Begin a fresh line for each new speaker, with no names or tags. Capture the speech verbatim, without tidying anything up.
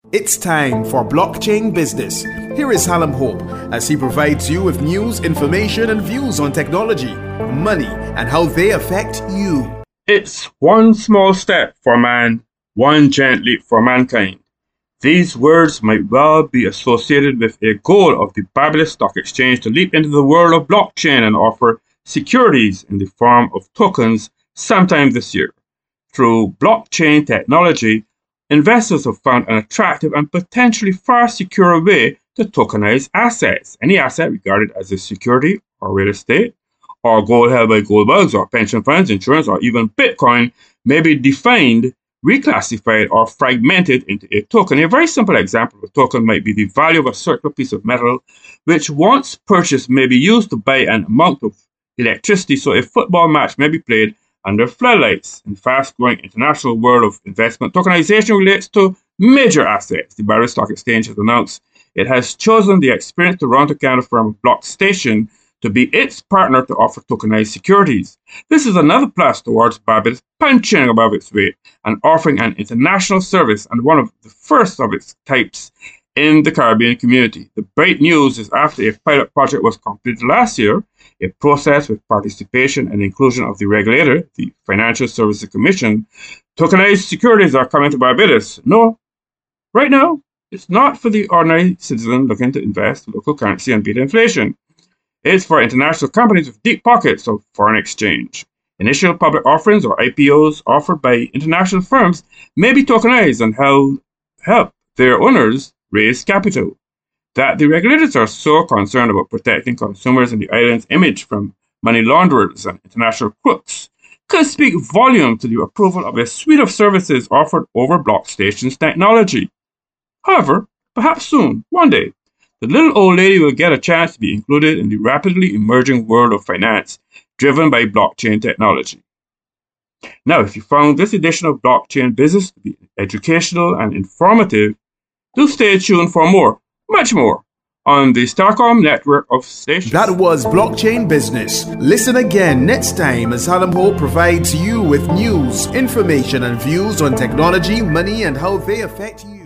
It's time for Blockchain Business. Here is Hallam Hope as he provides you with news, information, and views on technology, money, and how they affect you.
It's one small step for man, one giant leap for mankind. These words might well be associated with a goal of the Barbados Stock Exchange to leap into the world of blockchain and offer securities in the form of tokens sometime this year. Through blockchain technology, investors have found an attractive and potentially far secure way to tokenize assets. Any asset regarded as a security or real estate, or gold held by gold bugs or pension funds, insurance, or even Bitcoin may be defined, reclassified, or fragmented into a token. A very simple example of a token might be the value of a circular piece of metal, which once purchased may be used to buy an amount of electricity, so a football match may be played under floodlights. In the fast-growing international world of investment, tokenization relates to major assets. The Barbados Stock Exchange has announced it has chosen the experienced Toronto, Canada firm BlockStation to be its partner to offer tokenized securities. This is another plus towards Barbados punching above its weight and offering an international service and one of the first of its types in the Caribbean community. The great news is after a pilot project was completed last year, a process with participation and inclusion of the regulator, the Financial Services Commission, tokenized securities are coming to Barbados. No, right now, it's not for the ordinary citizen looking to invest in local currency and beat inflation. It's for international companies with deep pockets of foreign exchange. Initial public offerings or I P Os offered by international firms may be tokenized and held, help their owners raise capital. That the regulators are so concerned about protecting consumers in the island's image from money launderers and international crooks could speak volume to the approval of a suite of services offered over BlockStation's technology. However, perhaps soon, one day, the little old lady will get a chance to be included in the rapidly emerging world of finance driven by blockchain technology. Now, if you found this edition of Blockchain Business to be educational and informative, do stay tuned for more, much more, on the Starcom network of stations.
That was Blockchain Business. Listen again next time as Hallam Hope provides you with news, information, and views on technology, money, and how they affect you.